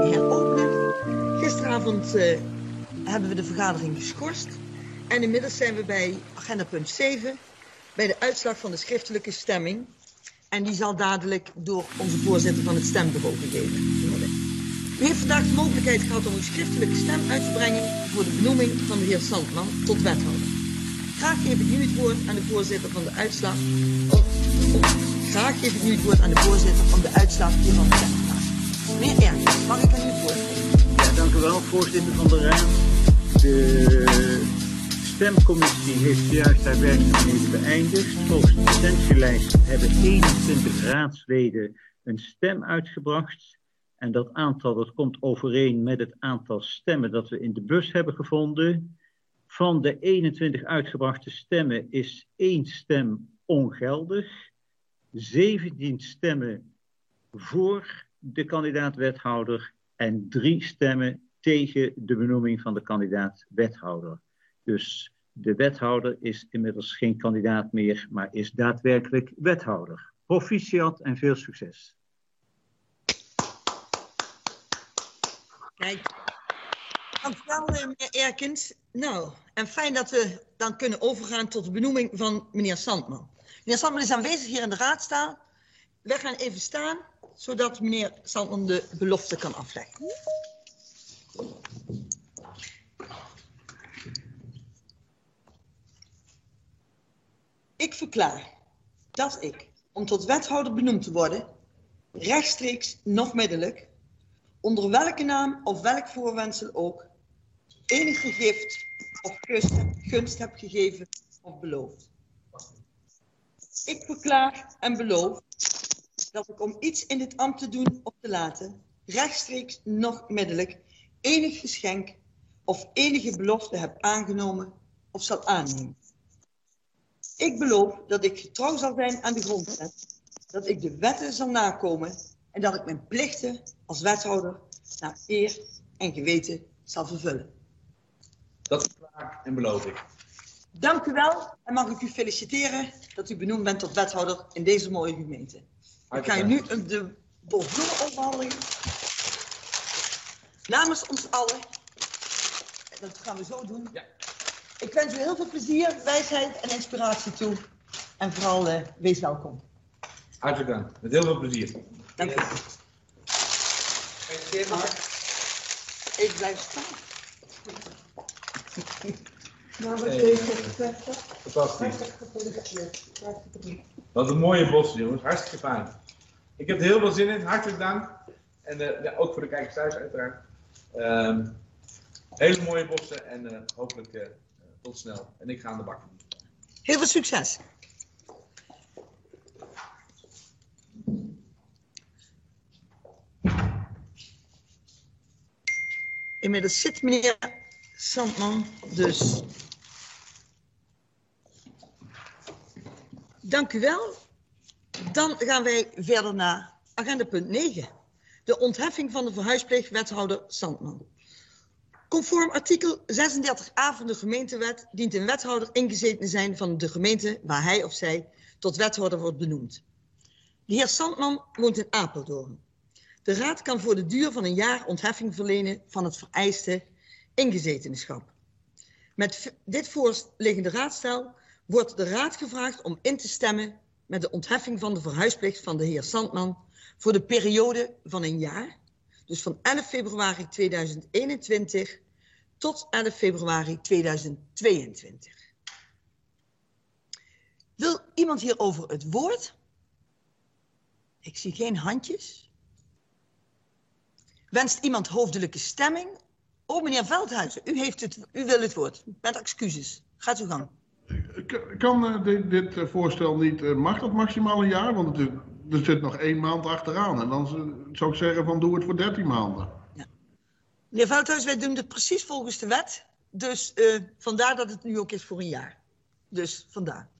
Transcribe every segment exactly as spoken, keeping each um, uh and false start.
heropenen. Gisteravond uh, hebben we de vergadering geschorst. En inmiddels zijn we bij agenda punt zeven, bij de uitslag van de schriftelijke stemming. En die zal dadelijk door onze voorzitter van het stembureau gegeven worden. U heeft vandaag de mogelijkheid gehad om uw schriftelijke stem uit te brengen voor de benoeming van de heer Sandman tot wethouder. Graag geef ik nu het woord aan de voorzitter van de uitslag. Oh, oh. Graag geef ik nu het woord aan de voorzitter om de uitslag hiervan bekend te maken. Meneer Erkens, mag ik aan u het woord geven? Ja, dank u wel, voorzitter van de raad. De stemcommissie heeft juist haar werkzaamheden beëindigd. Volgens de stentielijst hebben eenentwintig raadsleden een stem uitgebracht. En dat aantal dat komt overeen met het aantal stemmen dat we in de bus hebben gevonden. Van de eenentwintig uitgebrachte stemmen is één stem ongeldig. zeventien stemmen voor de kandidaat-wethouder en drie stemmen tegen de benoeming van de kandidaat-wethouder. Dus de wethouder is inmiddels geen kandidaat meer, maar is daadwerkelijk wethouder. Proficiat en veel succes. Kijk, dank u wel, meneer Erkens. Nou, en fijn dat we dan kunnen overgaan tot de benoeming van meneer Sandman. Meneer Sandman is aanwezig hier in de raadzaal. Wij gaan even staan, zodat meneer Sandman de belofte kan afleggen. Ik verklaar dat ik, om tot wethouder benoemd te worden, rechtstreeks nog middelijk, onder welke naam of welk voorwendsel ook, enige gift of gunst, gunst heb gegeven of beloofd. Ik verklaar en beloof dat ik om iets in dit ambt te doen of te laten, rechtstreeks nog middelijk, enig geschenk of enige belofte heb aangenomen of zal aannemen. Ik beloof dat ik getrouw zal zijn aan de grondwet, dat ik de wetten zal nakomen en dat ik mijn plichten als wethouder naar eer en geweten zal vervullen. Dat verklaar en beloof ik. Dank u wel en mag ik u feliciteren dat u benoemd bent tot wethouder in deze mooie gemeente. Ik ga u nu de bosbloemen overhandigen. Namens ons allen. Dat gaan we zo doen. Ja. Ik wens u heel veel plezier, wijsheid en inspiratie toe. En vooral uh, wees welkom. Hartelijk dank. Met heel veel plezier. Dank u. Gefeliciteerd, Mark. Ik blijf staan. Hey, fantastisch. Wat een mooie bos, jongens. Hartstikke fijn. Ik heb er heel veel zin in. Hartelijk dank. En uh, ja, ook voor de kijkers thuis uiteraard. Um, hele mooie bossen en uh, hopelijk uh, tot snel. En ik ga aan de bak. Heel veel succes. Inmiddels zit meneer Sandman, dus dank u wel. Dan gaan wij verder naar agenda punt negen. De ontheffing van de verhuisplicht wethouder Sandman. Conform artikel zesendertig a van de gemeentewet dient een wethouder ingezeten te zijn van de gemeente waar hij of zij tot wethouder wordt benoemd. De heer Sandman woont in Apeldoorn. De raad kan voor de duur van een jaar ontheffing verlenen van het vereiste ingezetenschap. Met dit voorliggende raadstel wordt de raad gevraagd om in te stemmen met de ontheffing van de verhuisplicht van de heer Sandman voor de periode van een jaar, dus van elf februari tweeduizend eenentwintig tot elf februari tweeduizend tweeëntwintig. Wil iemand hierover het woord? Ik zie geen handjes. Wenst iemand hoofdelijke stemming? Oh, meneer Veldhuizen, u, heeft het, u wil het woord. Met excuses. Gaat uw gang. Kan uh, dit, dit uh, voorstel niet, uh, mag dat maximaal een jaar? Want het, er zit nog één maand achteraan. En dan uh, zou ik zeggen van doe het voor dertien maanden. Ja. Meneer Veldhuizen, wij doen het precies volgens de wet. Dus uh, vandaar dat het nu ook is voor een jaar. Dus vandaar.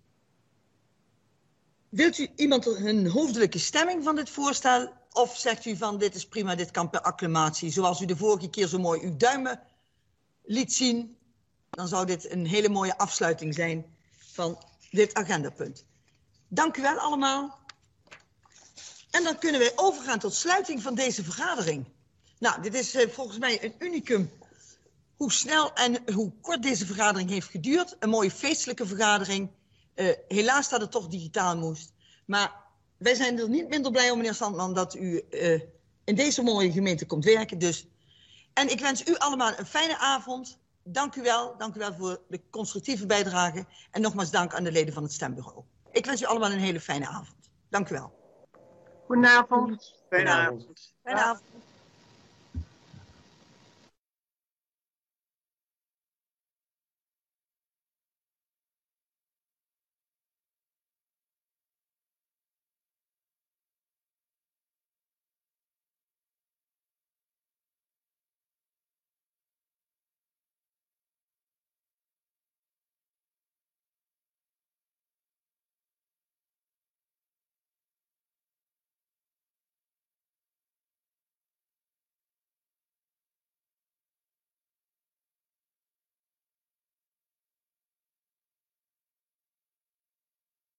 Wilt u iemand een hoofdelijke stemming van dit voorstel? Of zegt u van dit is prima, dit kan per acclamatie. Zoals u de vorige keer zo mooi uw duimen liet zien. Dan zou dit een hele mooie afsluiting zijn van dit agendapunt. Dank u wel allemaal. En dan kunnen wij overgaan tot sluiting van deze vergadering. Nou, dit is uh, volgens mij een unicum. Hoe snel en hoe kort deze vergadering heeft geduurd. Een mooie feestelijke vergadering. Uh, helaas dat het toch digitaal moest. Maar wij zijn er niet minder blij om, meneer Sandman, dat u uh, in deze mooie gemeente komt werken. Dus. En ik wens u allemaal een fijne avond. Dank u wel. Dank u wel voor de constructieve bijdrage. En nogmaals dank aan de leden van het stembureau. Ik wens u allemaal een hele fijne avond. Dank u wel. Goedenavond. Fijne avond. Fijne avond.